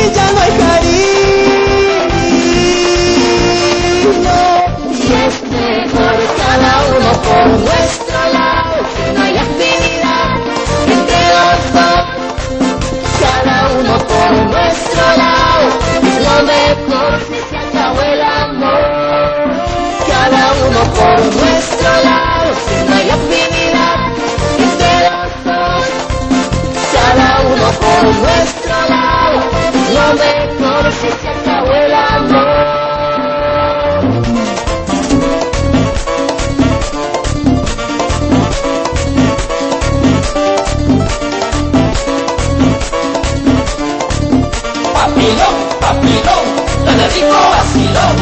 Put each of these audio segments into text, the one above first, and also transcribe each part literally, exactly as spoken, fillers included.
ya no hay cariño. Y es mejor cada uno por nuestro lado, que no hay afinidad entre los dos. Cada uno por nuestro lado, es lo mejor si se acabó el amor. Cada uno por nuestro lado, que no hay afinidad entre los dos. Cada uno por nuestro lado, es lo mejor si se acabó el amor. Papilón, papilón, tan rico vacilón.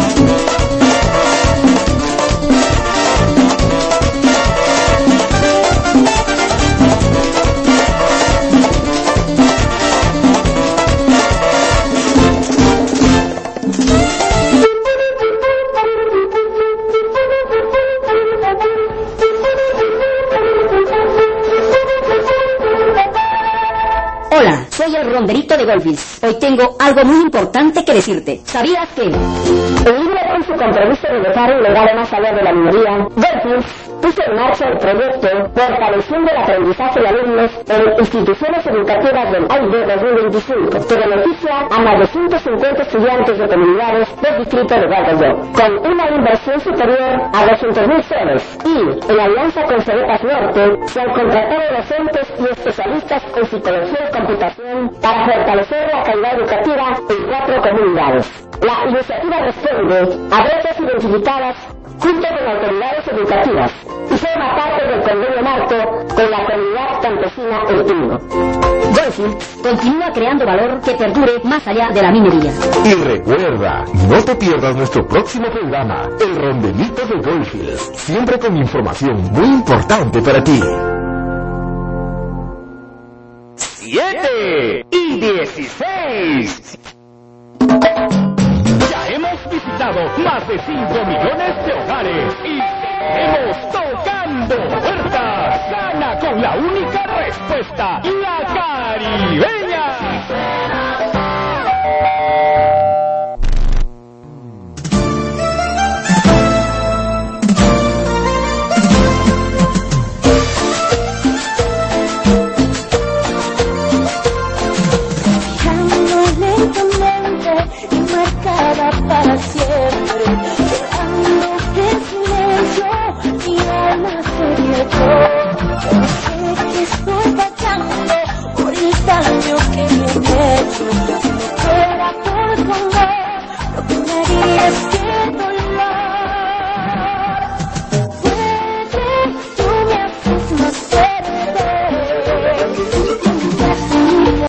Hola, soy el ronderito de Golfis. Hoy tengo algo muy importante que decirte. ¿Sabías que, en línea con su compromiso de dejar un legado más allá de la minoría, Golfis puso en marcha el proyecto Fortaleciendo el Aprendizaje de Alumnos en Instituciones Educativas del A I D dos mil veinticinco, que beneficia a más de ciento cincuenta estudiantes de comunidades del distrito de Guadalajara, con una inversión superior a doscientos mil soles. Y, en alianza con Cebetas Norte, se han contratado docentes y especialistas en psicología y computación para fortalecer la calidad educativa en cuatro comunidades. La iniciativa responde a brechas identificadas junto con autoridades educativas y forma parte del convenio marco con la comunidad campesina El Pino. Golfis continúa creando valor que perdure más allá de la minería. Y recuerda, no te pierdas nuestro próximo programa, El Rondelito de Golfis, siempre con información muy importante para ti. siete y dieciséis. Ya hemos visitado más de cinco millones de hogares y seguimos tocando puertas. Gana con la única respuesta, la Caribe.